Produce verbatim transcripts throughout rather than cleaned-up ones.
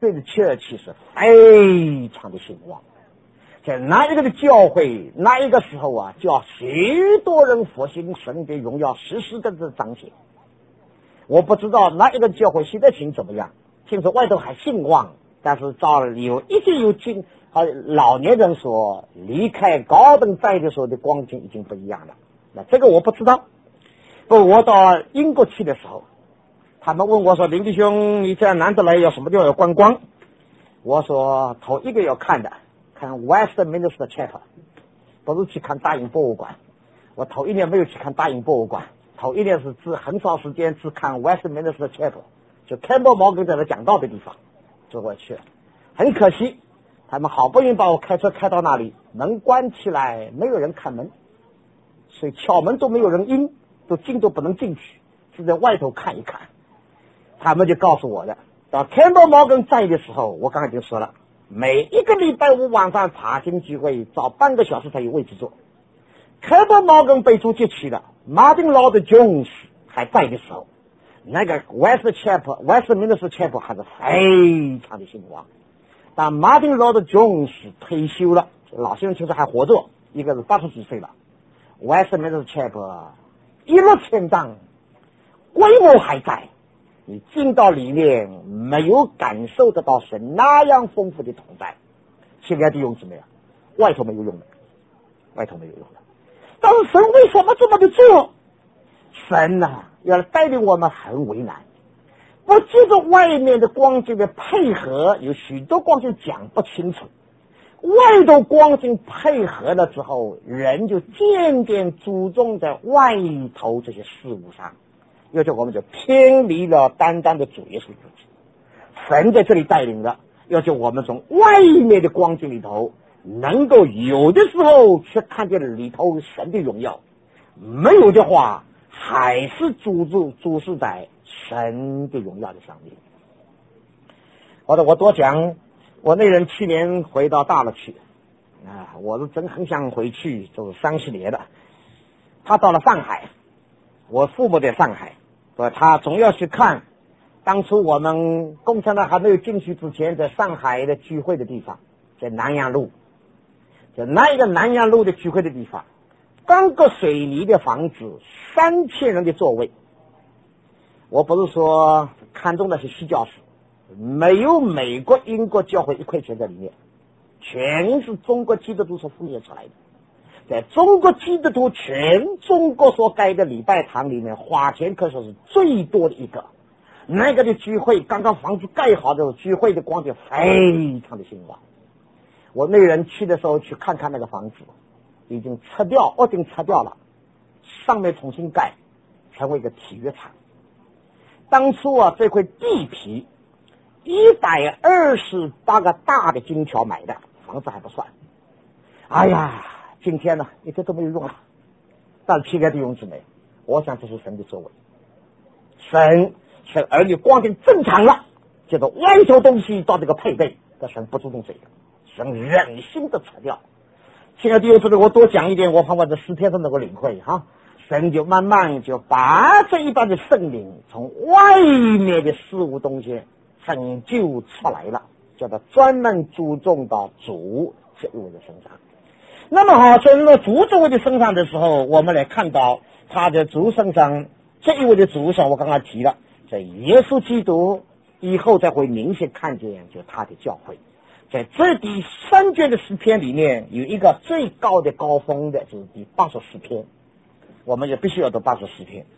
对着切尔西是非常的兴旺。在那一个的教会，那一个时候啊，叫许多人复兴，神的荣耀实时的彰显。我不知道那一个教会现在情怎么样，听说外头还兴旺，但是照有一些有经啊老年人所离开高等在的时候的光景已经不一样了。那这个我不知道。不，我到英国去的时候，他们问我说：“林弟兄，你在难得来有什么地方有观光？”我说：“头一个要看的。”看 Westminster Chapel， 不是去看大英博物馆。我头一年没有去看大英博物馆，头一年是只很少时间只看 Westminster Chapel， 就 Campbell Morgan 在那讲道的地方，就过去了。很可惜，他们好不容易把我开车开到那里，门关起来，没有人看门，所以敲门都没有人应，都进都不能进去，是在外头看一看。他们就告诉我的，到 Campbell Morgan 在的时候，我刚才就说了。每一个礼拜五晚上查经聚会，早半个小时才有位置坐。开伯毛跟被主接去了，马丁劳的 Jones 还在的时候，那个 West Chapel Westminster Chapel 还是非常的兴旺。但马丁劳的 Jones 退休了，老先生其实还活着，一个是八十几岁了。Westminster Chapel 一落千丈，规模还在。你进到里面没有感受得到神那样丰富的同在。现在的用什么呀？外头没有用的，外头没有用的。但是神为什么这么的做？神呐、啊，要带领我们很为难。不借着外面的光景的配合，有许多光景讲不清楚。外头光景配合了之后，人就渐渐注重在外头这些事物上。要叫我们就偏离了单单的主耶稣自己。神在这里带领着，要叫我们从外面的光景里头，能够有的时候去看见里头神的荣耀，没有的话，还是注注注视在神的荣耀的上面。好的，我多讲，我那人去年回到大陆去啊，我是真很想回去，就是三十年了。他到了上海，我父母在上海。他总要去看当初我们共产党还没有进去之前在上海的聚会的地方，在南阳路，在那一个南阳路的聚会的地方，刚个水泥的房子，三千人的座位。我不是说看中的是西教士，没有美国英国教会一块钱在里面，全是中国基督徒所奉献出来的。在中国基督徒全中国所盖的礼拜堂里面，花钱可说是最多的一个。那个的聚会刚刚房子盖好的时候，聚会的光景非常的兴旺。我那人去的时候去看看那个房子，已经拆掉，已经拆掉了，上面重新盖，成为一个体育场。当初啊，这块地皮一百二十八个大的金条买的，房子还不算。哎呀！今天呢，一个都没有用了，但现在的用处没有。我想这是神的作为，神神儿女光景正常了，这个外头东西到这个配备，但神不注重这个，神忍心的拆掉。现在的用处呢，我多讲一点，我盼望这诗篇上能够领会哈。神就慢慢就把这一般的圣灵从外面的事物东西拯救出来了，叫他专门注重到主这一位的身上。那么好，在那个主这位的身上的时候，我们来看到他的主身上这一位的主上，我刚刚提了，在耶稣基督以后才会明显看见就他的教会。在这第三卷的诗篇里面，有一个最高的高峰的，就是第八十四篇，我们也必须要读八十四篇。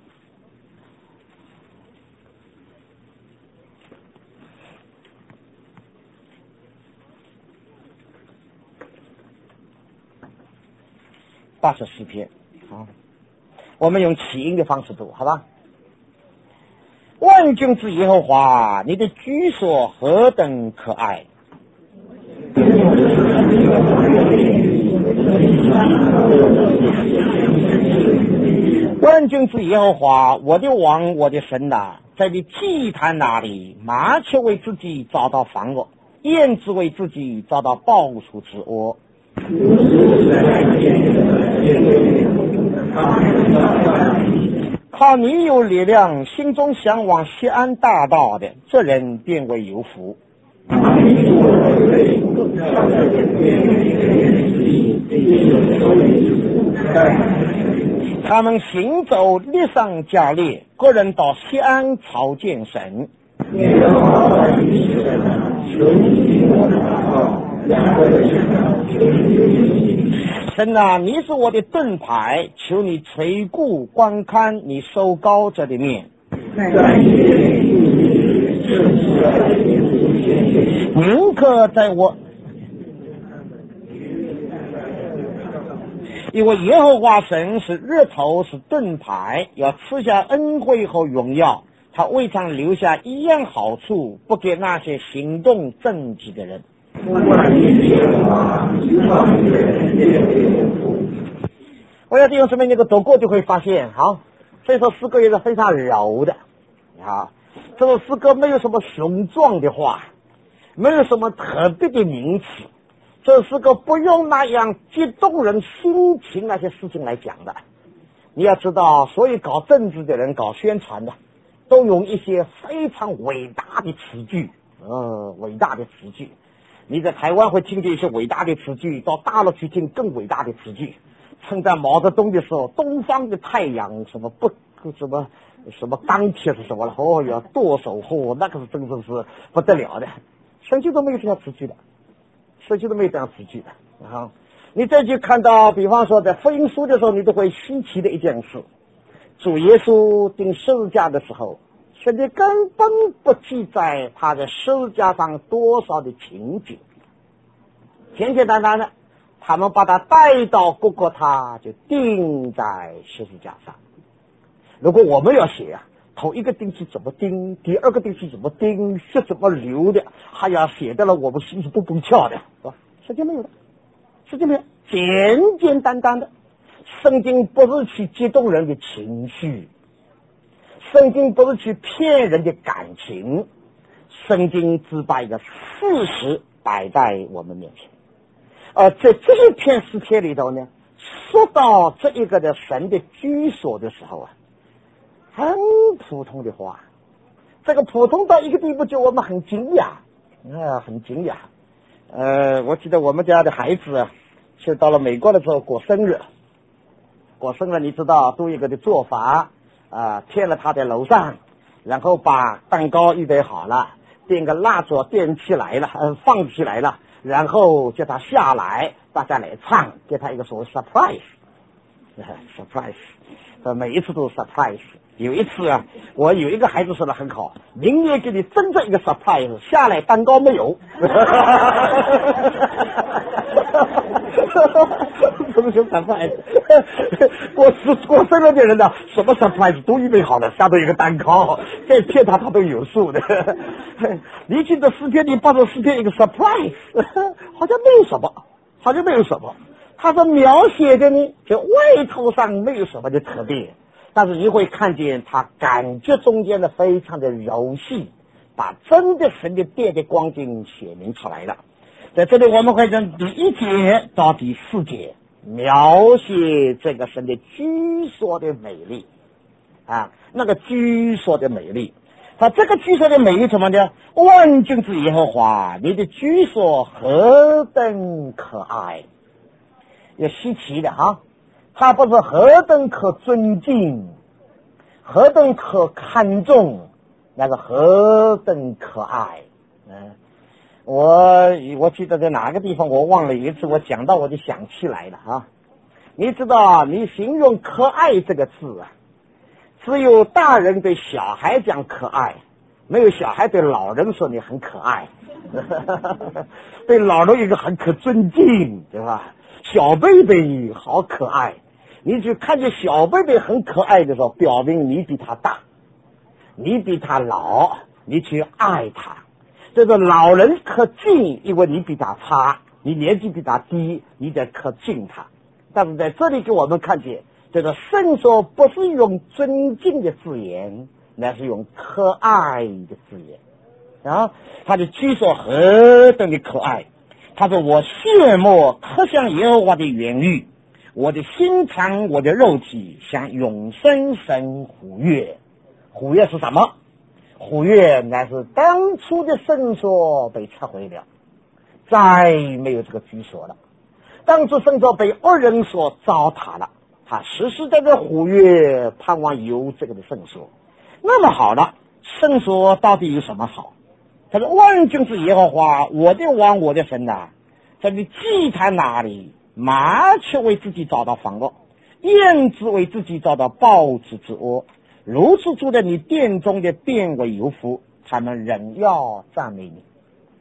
八十四篇啊，我们用起音的方式读，好吧？万军之耶和华，你的居所何等可爱！万军之耶和华，我的王，我的神呐，在你祭坛那里，麻雀为自己找到房窝，燕子为自己找到抱雏之窝。靠你有力量，心中向往西安大道的，这人便为有福。 他们行走列上加列，个人到西安朝见神。神啊，你是我的盾牌，求你垂顾观看你收高者的面。宁可在我，因为耶和华神是日头，是盾牌，要赐下恩惠和荣耀，他未曾留下一样好处不给那些行动正直的人。我要弟兄姊妹，那个读过就会发现，好，这首诗歌也是非常柔的啊。这首诗歌没有什么雄壮的话，没有什么特别的名词，这诗歌不用那样激动人心情那些事情来讲的。你要知道，所有搞政治的人、搞宣传的，都用一些非常伟大的词句，呃，伟大的词句。你在台湾会听见一些伟大的词句，到大陆去听更伟大的词句。称赞毛泽东的时候，东方的太阳什么不什么什么钢铁是什么了？哦哟，剁手货，那个是真正是不得了的。圣经都没有这样词句的，圣经都没有这样词句的啊！你再去看到，比方说在福音书的时候，你都会稀奇的一件事：主耶稣钉十字架的时候，圣经根本不记载他在十字架上多少的情景，简简单单的。他们把他带到各个他就钉在十字架上。如果我们要写啊，头一个钉是怎么钉，第二个钉是怎么钉，血怎么流的，还要写到了我们心是蹦蹦跳的，是吧？圣经没有的，圣经没有，简简单单的。圣经不是去激动人的情绪，圣经不是去骗人的感情，圣经只把一个事实摆在我们面前。呃，在这一篇诗篇里头呢，说到这一个的神的居所的时候啊，很普通的话，这个普通到一个地步，就我们很惊讶，啊，很惊讶。呃，我记得我们家的孩子啊，是到了美国的时候过生日，过生日你知道都有一个的做法啊，贴了他的楼上，然后把蛋糕预备好了，点个蜡烛点起来了，呃，放起来了。然后叫他下来，大家来唱，给他一个所谓 surprise， surprise， 每一次都是 surprise。有一次啊，我有一个孩子说的很好，明年给你真正一个 surprise， 下来蛋糕没有。什么叫 surprise？ 过过生日的人呢，什么 surprise 都预备好了，下头有个蛋糕，再骗他他都有数的。你记得诗篇里把这诗篇一个 surprise， 好像没有什么，好像没有什么。他是描写的呢，就外头上没有什么的特别，但是你会看见他感觉中间的非常的柔细，把真的神的殿的光景写明出来了。在这里我们会从第一节到第四节描写这个神的居所的美丽啊，那个居所的美丽。他这个居所的美丽什么呢？万军之耶和华，你的居所何等可爱，也稀奇的哈。他不是何等可尊敬，何等可看重，那个何等可爱。嗯，我我记得在哪个地方我忘了，一次我讲到我就想起来了啊。你知道你形容可爱这个字啊，只有大人对小孩讲可爱，没有小孩对老人说你很可爱。对老人一个很可尊敬，对吧？小贝贝好可爱，你就看见小贝贝很可爱的时候，表明你比他大，你比他老，你去爱他。这个老人可敬，因为你比他差，你年纪比他低，你得可敬他。但是在这里给我们看见，这个圣说不是用尊敬的字眼，乃是用可爱的字眼啊。他的居所何等的可爱，他说我羡慕可像耶和华的原域，我的心肠我的肉体像永生神虎跃。虎跃是什么？ 虎穴乃是当初的圣所被拆毁了，再没有这个居所了。当初圣所被恶人所糟蹋了，他实实在在虎穴盼望有这个的圣所。那么好了，圣所到底有什么好？他说万军之耶和华，我的王，我的神呐，在你祭坛那里，麻雀为自己找到房屋，燕子为自己找到抱子之窝，如此住在你殿中的变为有福，他们仍要赞美你。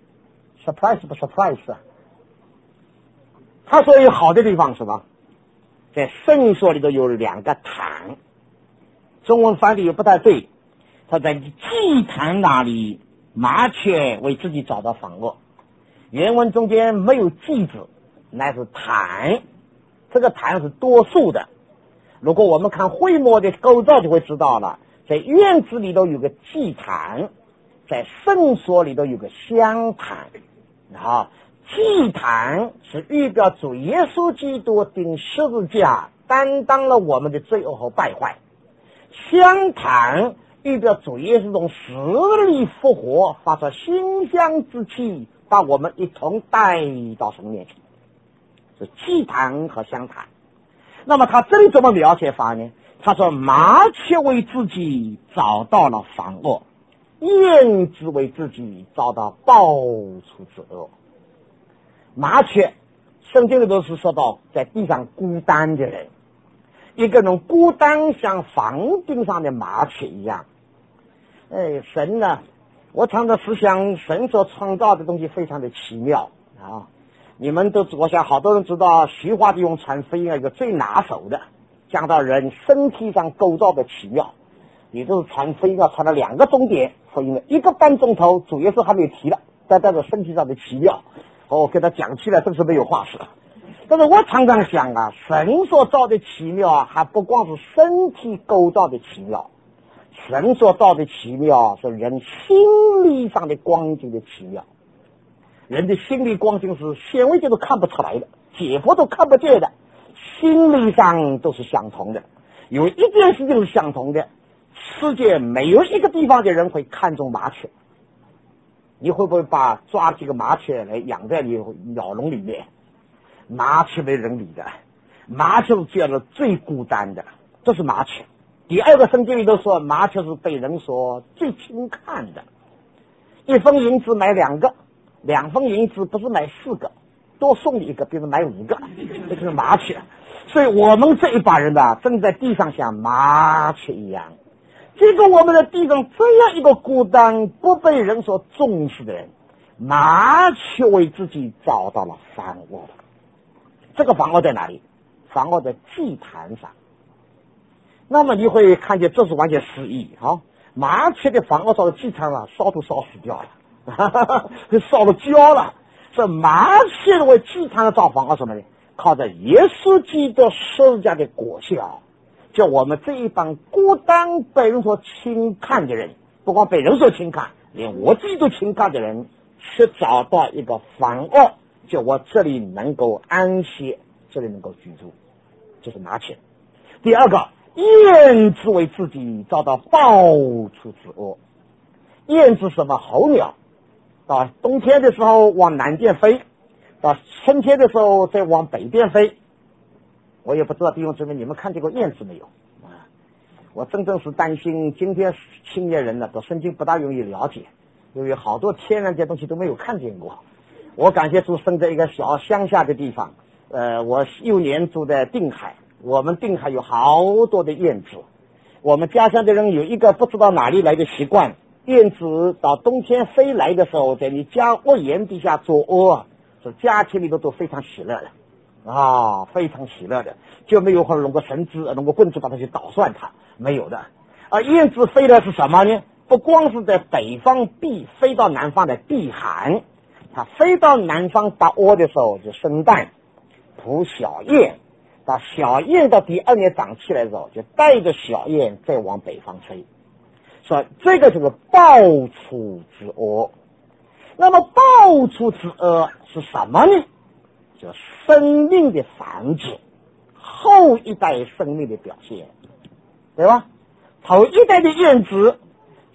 surprise 不 surprise 啊？他说有好的地方是吧？在圣所里头有两个坛，中文翻译也不太对。他在祭坛那里，麻雀为自己找到房屋。原文中间没有祭字，乃是坛，这个坛是多数的。如果我们看会幕的构造就会知道了，在院子里头有个祭坛，在圣所里头有个香坛啊。祭坛是预表主耶稣基督钉十字架，担当了我们的罪恶和败坏。香坛预表主耶稣从死里复活，发出馨香之气，把我们一同带到神面前。是祭坛和香坛。那么他这里怎么描写法呢？他说麻雀为自己找到了房屋，燕子为自己找到抱出之窝。麻雀，圣经里都是说到在地上孤单的人，一个人孤单像房顶上的麻雀一样。哎，神呢，我常常思想神所创造的东西非常的奇妙啊。你们都，我想好多人知道徐化的用传福音一个最拿手的，讲到人身体上构造的奇妙。也就是传福音要传了两个钟点，福音了一个半钟头，主耶稣还没有提了，但带着身体上的奇妙。我、哦、给他讲起来真是没有话说。但是我常常想啊，神所造的奇妙啊，还不光是身体构造的奇妙，神所造的奇妙是人心理上的光景的奇妙。人的心理光景是显微镜都看不出来的，解剖都看不见的，心理上都是相同的。有一件事情是相同的，世界没有一个地方的人会看重麻雀。你会不会把抓几个麻雀来养在你鸟笼里面？麻雀没人理的，麻雀是这样的最孤单的，这是麻雀。第二个圣经里都说麻雀是被人所最轻看的，一分银子买两个，两分银子不是买四个，多送你一个，别人买五个，这就是麻雀。所以我们这一把人呢、啊，正在地上像麻雀一样。这个我们的地上这样一个孤单不被人所重视的人，麻雀为自己找到了房屋。这个房屋在哪里？房屋在祭坛上。那么你会看见这是完全失忆啊！麻雀的房屋到了祭坛上，烧都烧死掉了，烧了焦了。这麻雀为祭坛上造房屋什么呢？靠着耶稣基督十字架的果效，叫我们这一帮孤单被人所轻看的人，不光被人所轻看，连我自己都轻看的人，去找到一个房屋，叫我这里能够安歇，这里能够居住。这是麻雀。第二个，燕子为自己找到抱出之窝。燕子什么？候鸟，到冬天的时候往南边飞，到春天的时候再往北边飞。我也不知道弟兄姊妹你们看见过燕子没有啊？我真正是担心今天青年人呢，对圣经不大容易了解，因为好多天然的东西都没有看见过。我感谢主生在一个小乡下的地方，呃，我幼年住在定海，我们定海有好多的燕子。我们家乡的人有一个不知道哪里来的习惯，燕子到冬天飞来的时候，在你家屋檐底下做窝，是家庭里头都非常喜乐的。啊，非常喜乐的，就没有会弄个绳子、弄个棍子把它去捣蒜它，没有的。而燕子飞的是什么呢？不光是在北方避，飞到南方的避寒，它飞到南方打窝的时候就生蛋、孵小燕，到小燕到第二年长起来的时候，就带着小燕再往北方飞。所以这个就是抱出之窝。那么抱出之窝是什么呢？就生命的繁殖，后一代生命的表现，对吧？头一代的燕子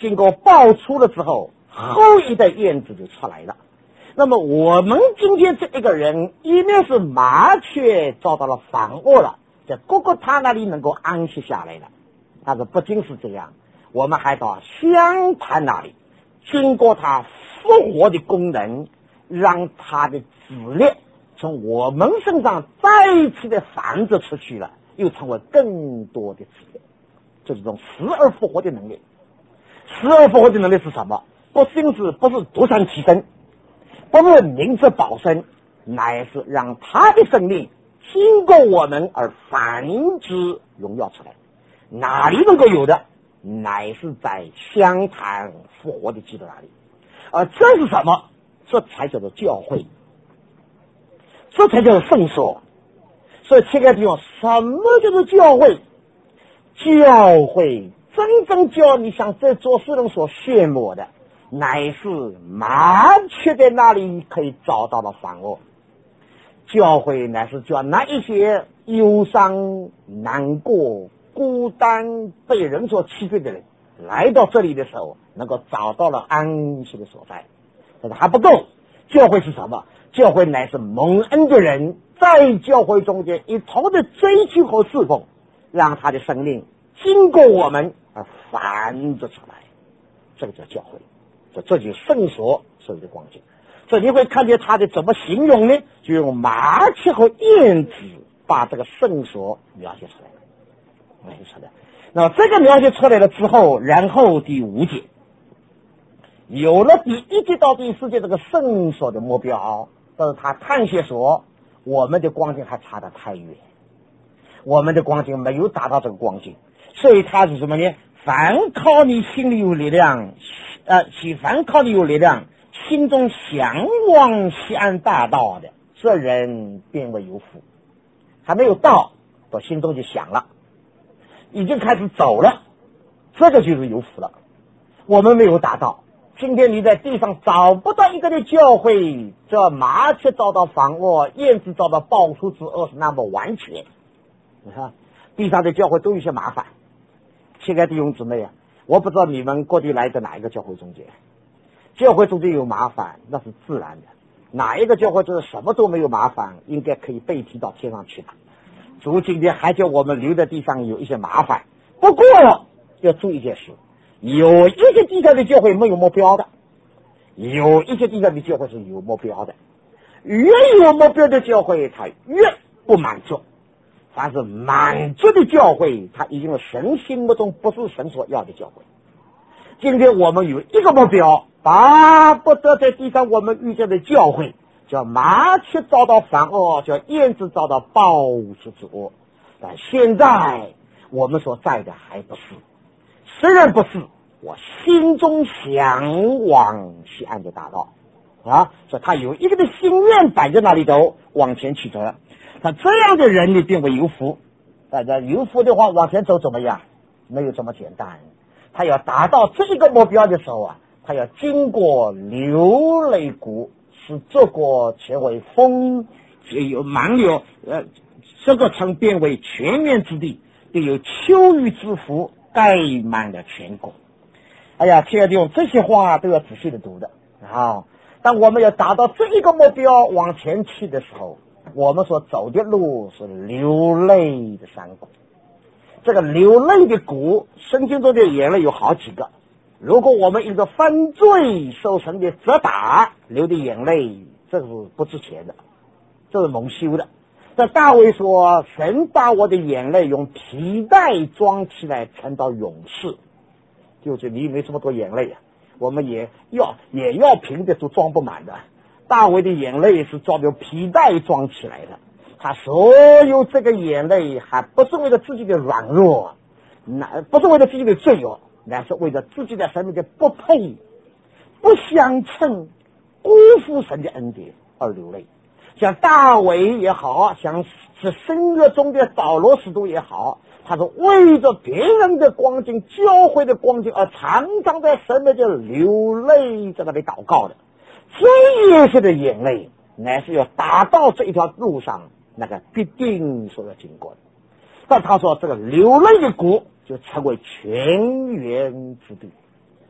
经过爆出了之后，后一代燕子就出来了。那么我们今天这一个人，一面是麻雀遭到了反恶了，在哥哥他那里能够安息下来了，但是不仅是这样，我们还到香坛那里，经过他复活的功能，让他的子力从我们身上再一次的繁殖出去了，又成为更多的子力。这是一种死而复活的能力。死而复活的能力是什么？不仅是不是独善其身，不是明哲保身，乃是让他的生命经过我们而繁殖荣耀出来。哪里能够有的？乃是在香坛复活的基督那里。而这是什么？这才叫做教会，这才叫做圣所。所以切开地方，什么叫做教会？教会真正叫你像这做事人所羡慕的，乃是麻雀在那里可以找到了反恶。教会乃是叫那一些忧伤、难过、孤单、被人所欺负的人，来到这里的时候，能够找到了安息的所在。但是还不够，教会是什么？教会乃是蒙恩的人在教会中间一同的追求和侍奉，让他的生命经过我们而繁殖出来，这个叫教会。这这就是圣所所有的光景。所以你会看见他的怎么形容呢？就用麻雀和燕子把这个圣所描写出来了，描写出来。那这个描写出来了之后，然后第五节，有了第一节到第四节这个圣所的目标，但是他探险说我们的光景还差得太远，我们的光景没有达到这个光景，所以他是什么呢？凡靠你心里有力量，呃，凡靠你有力量，心中向往西安大道的，这人便为有福。还没有到，我心中就想了，已经开始走了，这个就是有福了。我们没有达到，今天你在地上找不到一个的教会，这麻雀遭到反恶，燕子遭到爆出之恶是那么完全。你看地上的教会都有些麻烦。亲爱的弟兄姊妹啊，我不知道你们过去来的哪一个教会中间，教会中间有麻烦那是自然的，哪一个教会就是什么都没有麻烦，应该可以被提到天上去的。主今天还叫我们留在地上有一些麻烦，不过要注意一件事，有一些地上的教会没有目标的，有一些地上的教会是有目标的。越有目标的教会它越不满足，凡是满足的教会，它已经是神心目中不是神所要的教会。今天我们有一个目标，巴不得在地上我们遇见的教会，叫麻雀遭到反恶，叫燕子遭到爆出之恶。但现在我们所在的还不是，虽然不是，我心中向往西安的大道啊，所以他有一个的心愿摆在那里头，往前去走。那这样的人你并不有福，大家有福的话往前走怎么样？没有这么简单。他要达到这一个目标的时候啊，他要经过流泪谷，使这国成为丰有满有呃这个城变为全面之地，并有秋雨之福盖满了全国。哎呀，亲爱的弟兄，这些话都要仔细的读的啊。当我们要达到这一个目标往前去的时候，我们所走的路是流泪的山谷。这个流泪的谷，圣经中的眼泪有好几个。如果我们一个犯罪受神的责打流的眼泪，这是不值钱的，这是蒙羞的。这大卫说，神把我的眼泪用皮带装起来存到永世，就是你没这么多眼泪啊，我们也要也要瓶子都装不满的。大卫的眼泪是装用皮带装起来的，他所有这个眼泪还不是为了自己的软弱，那不是为了自己的罪恶，乃是为了自己的生命的不配、不相称、辜负神的恩典而流泪。像大卫也好，像是新约中的保罗使徒也好，他是为着别人的光景、教会的光景而常常在神面前流泪，在那里祷告的。这些的眼泪乃是要达到这一条路上那个必定所要经过的。但他说这个流泪的谷就成为泉源之地，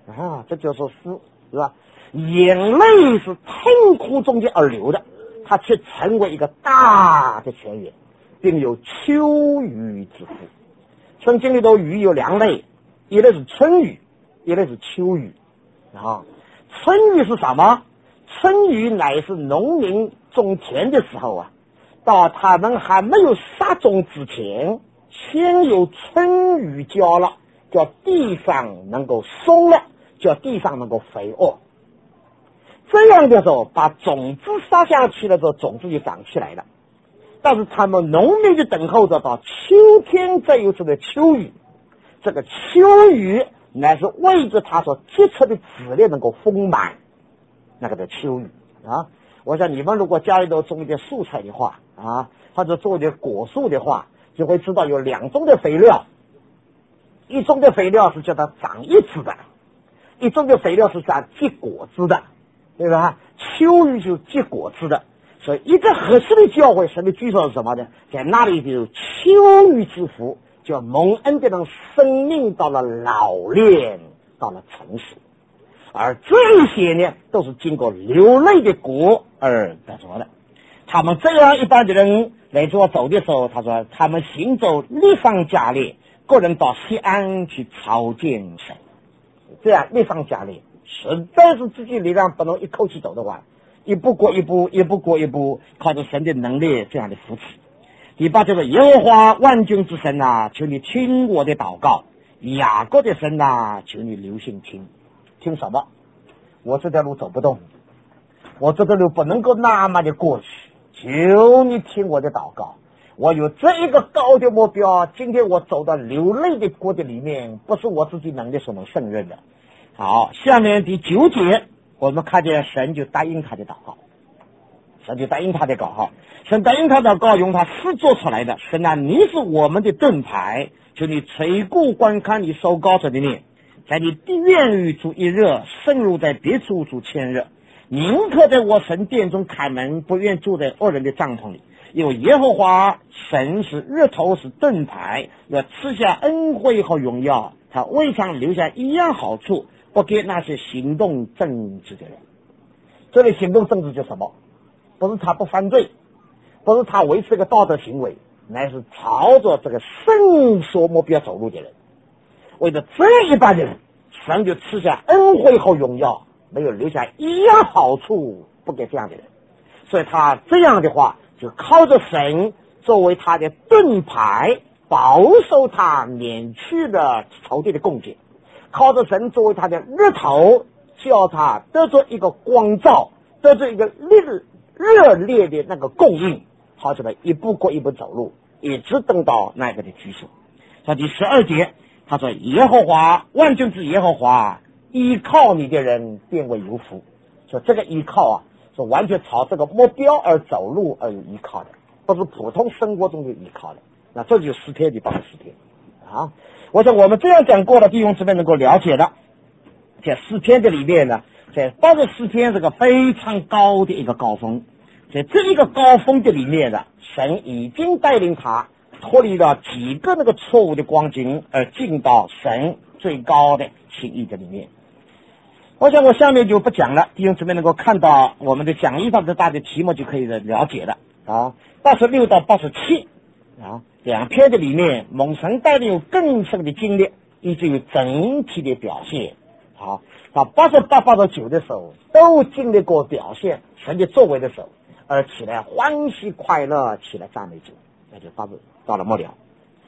啊，这就是诗，是吧？眼泪是痛苦中间而流的，它却成为一个大的泉源，并有秋雨之福。圣经里头雨有两类，一类是春雨，一类是秋雨啊。春雨是什么？春雨乃是农民种田的时候啊，到他们还没有撒种之前，先有春雨浇了，叫地上能够松了，叫地上能够肥沃。这样的时候，把种子撒下去了之后，种子就长起来了。但是他们农民就等候着到秋天再有这个秋雨，这个秋雨乃是为着他所结出的籽粒能够丰满，那个的秋雨啊。我想你们如果家里头种一点蔬菜的话啊，或者做一点果树的话，就会知道有两种的肥料，一种的肥料是叫它长叶子的，一种的肥料是叫结果子的，对吧？秋雨就结果子的，所以一个合适的教会，神的居所是什么呢？在那里就有秋雨之福，叫蒙恩的人生命到了老练，到了成熟。而这些呢，都是经过流泪的果而得着的。他们这样一般的人来做走的时候，他说他们行走力上加力，个人到西安去朝见神。这样力上加力，实在是自己力量不能一口气走的话，一步过一步，一步过一步，靠着神的能力这样的扶持。第八就是耶和华万军之神啊，求你听我的祷告，雅各的神啊，求你留心听。听什么？我这条路走不动，我这条路不能够那么的过去，求你听我的祷告。我有这一个高的目标，今天我走到流泪的国的里面，不是我自己能力所能胜任的。好，下面第九节，我们看见神就答应他的祷告，神就答应他的祷告，神答应他的祷告用他是做出来的。神啊，你是我们的盾牌，求你垂顾观看你受膏者的面，在你的院宇主一热，深入在别处主千热。宁可在我神殿中开门，不愿住在恶人的帐篷里。因为耶和华神是日头，是盾牌，要赐下恩惠和荣耀，他未尝留下一样好处，不给那些行动正直的人。这里行动正直就是什么？不是他不犯罪，不是他维持一个道德行为，乃是朝着这个圣所目标走路的人。为了这一般的人，神就赐下恩惠和荣耀，没有留下一样好处不给这样的人。所以他这样的话，就靠着神作为他的盾牌，保守他免去了仇敌的攻击，靠着神作为他的日头，叫他得着一个光照，得着一个热热烈的那个供应，好起来一步过一步走路，一直等到那个的居所。到第十二节，他说耶和华万军之耶和华，依靠你的人便为有福。说这个依靠啊，是完全朝这个目标而走路而有依靠的，不是普通生活中的依靠的。那这就是诗篇的八十四篇啊。我想我们这样讲过的弟兄姊妹能够了解的，在诗篇的里面呢，在八十四篇这个非常高的一个高峰，在这一个高峰的里面呢，神已经带领他脱离了几个那个错误的光景，而进到神最高的心意的里面。我想我下面就不讲了，弟兄姊妹能够看到我们的讲义上的大的题目就可以了解了啊。八十六到八十七啊，两篇的里面，蒙神带领有更深的经历，以至于整体的表现。好，到八十八、八十九的时候，都经历过表现神的作为的时候，而起来欢喜快乐，起来赞美主，那就到了到了末了。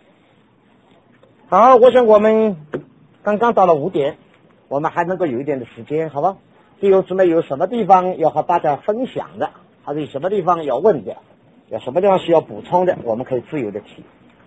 好，我想我们刚刚到了五点。我们还能够有一点的时间，好吧？弟兄姊妹有什么地方要和大家分享的，还是有什么地方要问的，有什么地方需要补充的，我们可以自由的提。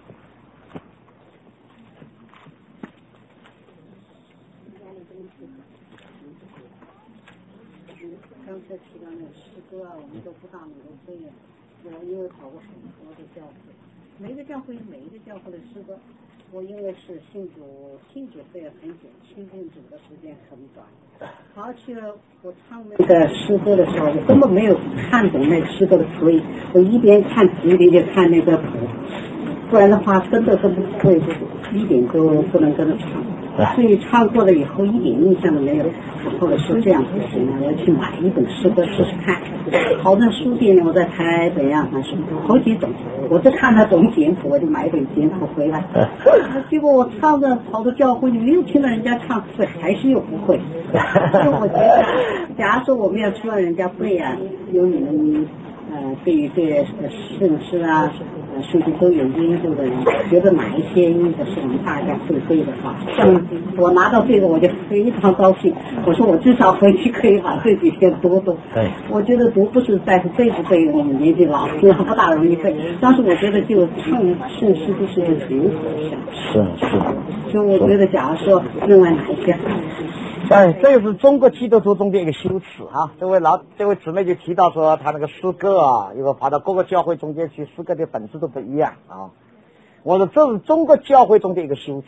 刚才提到那个诗歌啊，我们都不大能够分辨。我因为跑过很多的教会，每个教会每一个教会的诗歌。我因为是信主，信主会很久，亲近主的时间很短。而且我唱那个诗歌的时候，我根本没有看懂那个诗歌的词义，我一边看词一边就看那个谱，不然的话真的是不会，一点都不能跟着唱。 所以唱过了以后一点印象都没有。后来说这样不行，我要去买一本诗歌试试看。好在书店里，我在台北啊，还是好几种，我就看他懂简谱，我就买一本简谱回来。结果我唱的跑到教会里，没有听到人家唱，所以还是又不会。所以我觉得，假如说我们要希望人家会啊，有你们呃对于这些圣诗啊。甚至都有研究的人觉得哪一些音的是我们大家会背的话，像我拿到这个我就非常高兴。我说我至少回去可以把这几篇读读。 对， 我觉得读不是在乎背不背，我们年纪老了不大容易背，但是我觉得就唱圣诗就是一个灵魂上。 是是。 所以我觉得，假如说另外哪一些。 哎，这个是中国基督徒中的一个修辞啊。这位老这位姊妹就提到说，他那个诗歌啊，如果跑到各个教会中间去，诗歌的本质都不一样啊。我说这是中国教会中的一个修辞。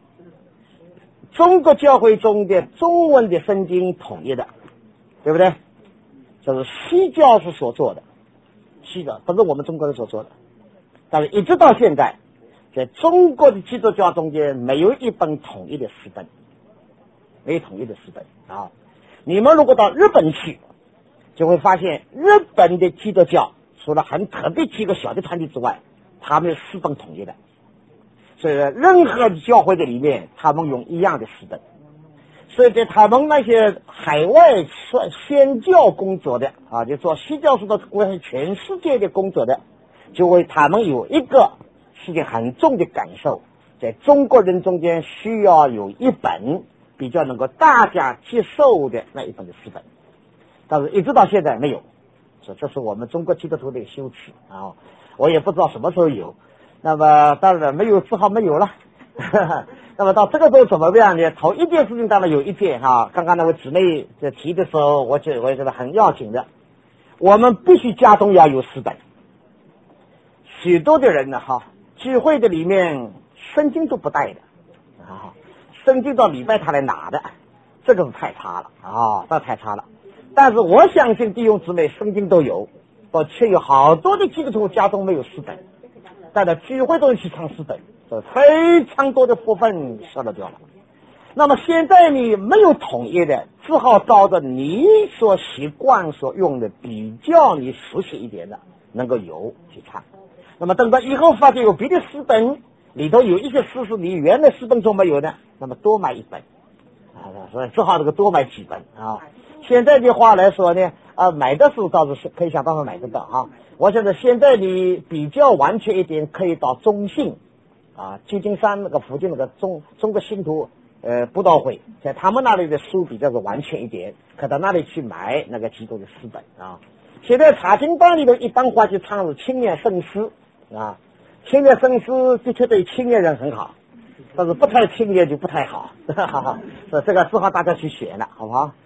中国教会中的中文的圣经统一的，对不对？这是西教是所做的，西教不是我们中国人所做的。但是一直到现在，在中国的基督教中间没有一本统一的诗本。没有统一的诗本啊！你们如果到日本去，就会发现日本的基督教除了很特别几个小的团体之外，他们是诗本统一的。所以任何教会的里面，他们用一样的诗本。所以在他们那些海外宣教工作的啊，就做西教书的关系全世界的工作的，就会他们有一个是件很重的感受，在中国人中间需要有一本比较能够大家接受的那一本的诗本，但是一直到现在没有，所以这是我们中国基督徒的羞耻啊！我也不知道什么时候有，那么当然没有，只好没有了。那么到这个时候怎么样呢？头一件事情当然有一件哈，刚刚那位姊妹在提的时候，我觉得我觉得很要紧的，我们必须家中要有诗本。许多的人呢哈，聚会的里面圣经都不带的啊。圣经到礼拜他来拿的，这个是太差了啊，那太差了。但是我相信弟兄姊妹圣经都有，而且有好多的基督徒家中没有诗本，但在聚会中去唱诗本，这非常多的部分消了掉了。那么现在你没有统一的，只好照着你所习惯所用的比较你熟悉一点的能够有去唱。那么等到以后发现有别的诗本里头有一些诗是你原来诗本中没有的，那么多买一本啊，所以只好这个多买几本啊。现在的话来说呢，啊，买的书倒是可以想办法买得到啊。我觉得现在你比较完全一点，可以到中信啊，旧金山那个附近那个中中国信徒呃布道会，在他们那里的书比较是完全一点，可到那里去买那个基督的诗本啊。现在查经班里头一般话就唱是青年圣诗啊。青年圣诗的确对青年人很好，但是不太青年就不太好，所以这个只好大家去选了，好不好？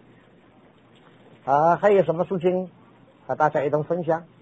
啊，还有什么事情和大家一同分享？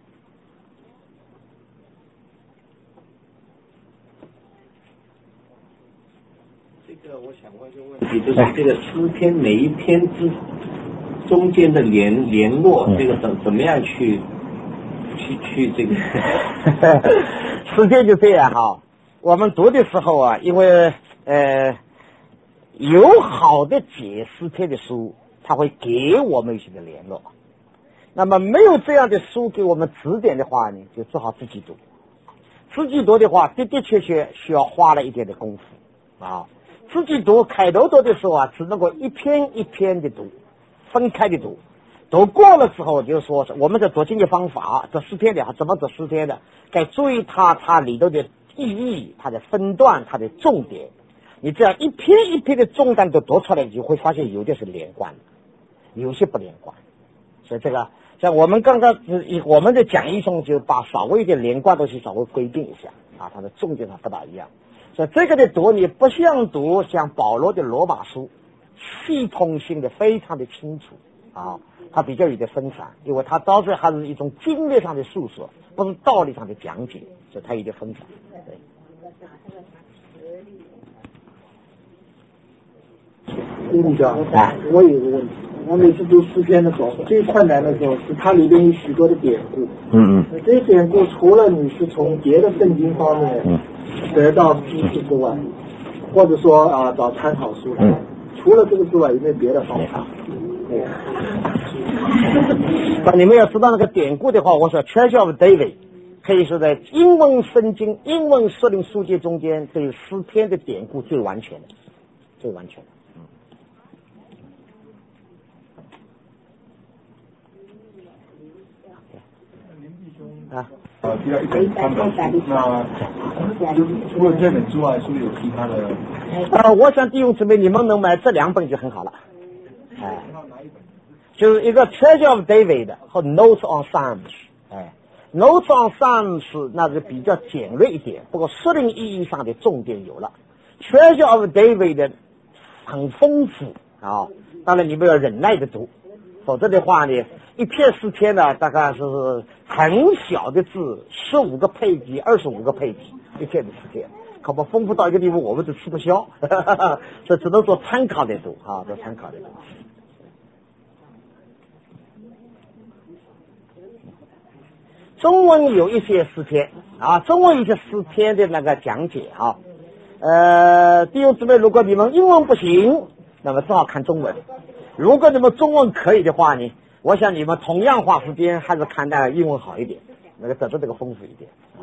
这个我想问一个问题，就是这个诗篇每一篇之中间的联联络，这个怎怎么样去？去去这个诗篇就这样哈，我们读的时候啊，因为呃有好的解诗篇的书，他会给我们一些的联络。那么没有这样的书给我们指点的话呢，就只好自己读。自己读的话，的的确确需要花了一点的功夫啊。自己读开头读的时候啊，只能够一篇一篇的读，分开的读。读过了之后，就是说我们的读经的方法，这诗篇的怎么读诗篇的，该注意它它里头的意义、它的分段、它的重点。你这样一篇一篇的重点都读出来，你就会发现有的是连贯的，有些不连贯。所以这个像我们刚刚我们的讲义中就把稍微的连贯东西稍微规定一下啊，它的重点它不大一样。所以这个的读你不像读像保罗的罗马书，系统性的非常的清楚啊。它比较有点分散，因为它到最后还是一种经历上的诉说，不是道理上的讲解，所以它有点分散。对。 吴部长，我有个问题，我每次读诗篇的时候，最困难的时候是它里边有许多的典故。 嗯嗯。 这些典故除了你是从别的圣经方面得到知识之外， 或者说啊找参考书来。嗯、除了这个之外，有没有别的方法？ 那你们要知道那个典故的话，我说 Church of David 可以说在英文圣经、英文诗灵书籍中间，对诗篇的典故最完全的，最完全的。啊， 呃，第二一本三本书，那除了这本之外，是不是有其他的？ 呃，我想弟兄姊妹，你们能买这两本就很好了。哎，就是一个 Church of David 和 Notes on Psalms。哎 ，Notes on Psalms 那是比较简略一点，不过诗灵意义上的重点有了。Church of David 很丰富啊，当然你们要忍耐的读，否则的话呢。一篇诗篇呢，大概是很小的字，十五个配给，二十五个配给，一篇的诗篇，可不丰富到一个地步，我们都吃不消，这只能做参考的读啊，做参考的读。中文有一些诗篇啊，中文有一些诗篇的那个讲解啊，呃，弟兄姊妹，如果你们英文不行，那么正好看中文；如果你们中文可以的话呢？我想你们同样花时间还是看待英文好一点，那个得到这个丰富一点啊。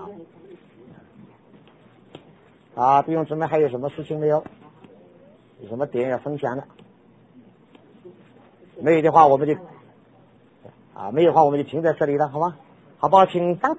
啊，弟兄姊妹还有什么事情没有？有什么点要分享的？没有的话我们就啊，没有的话我们就停在这里了，好吗？好不好？请当。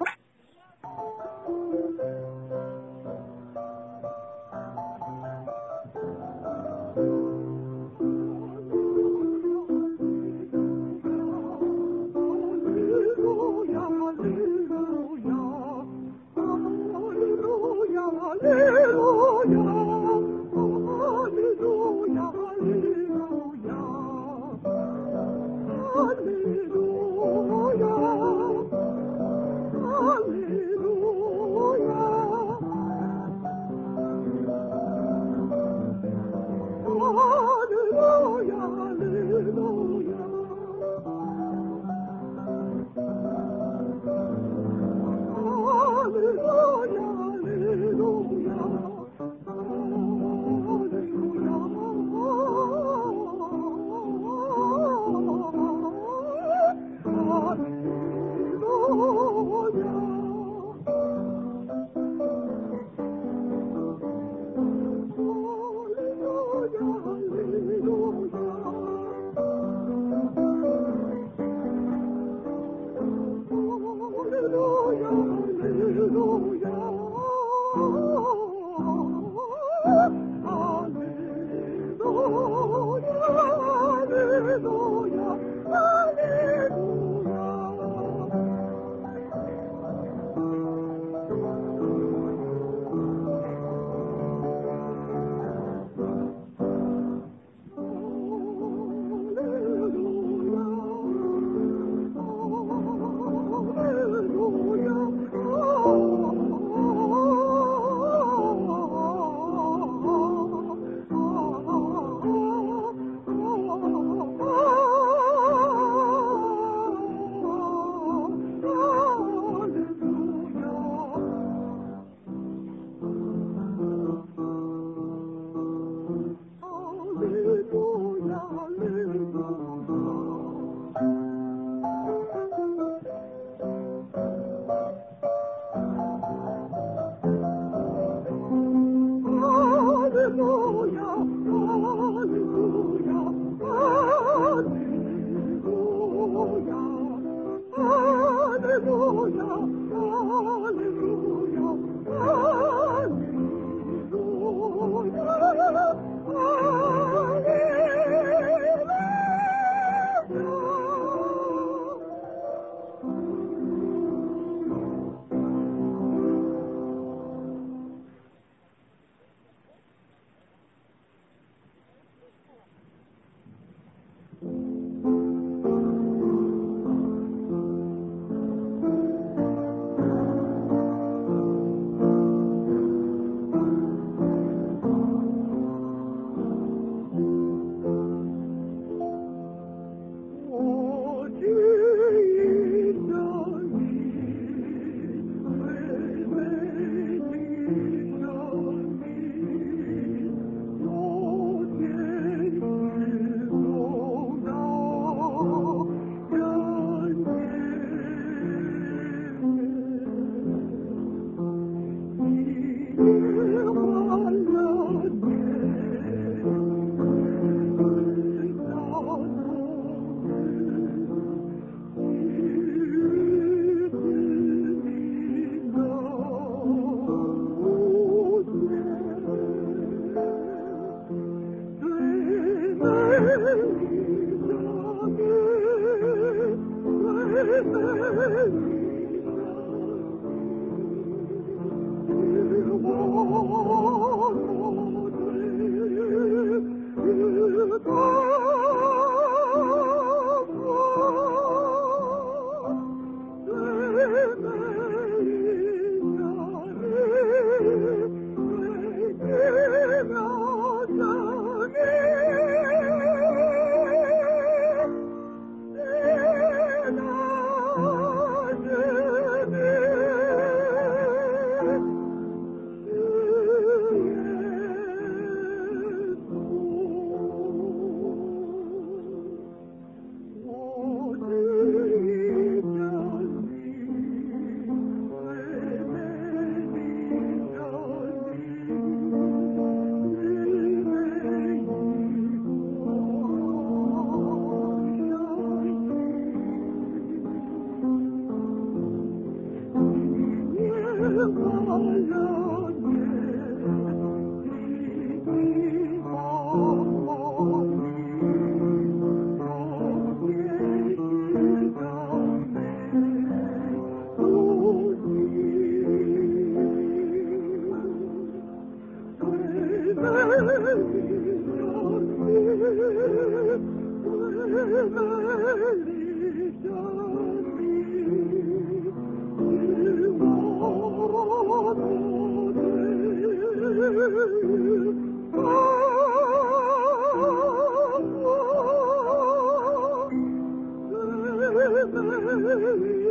Thank you.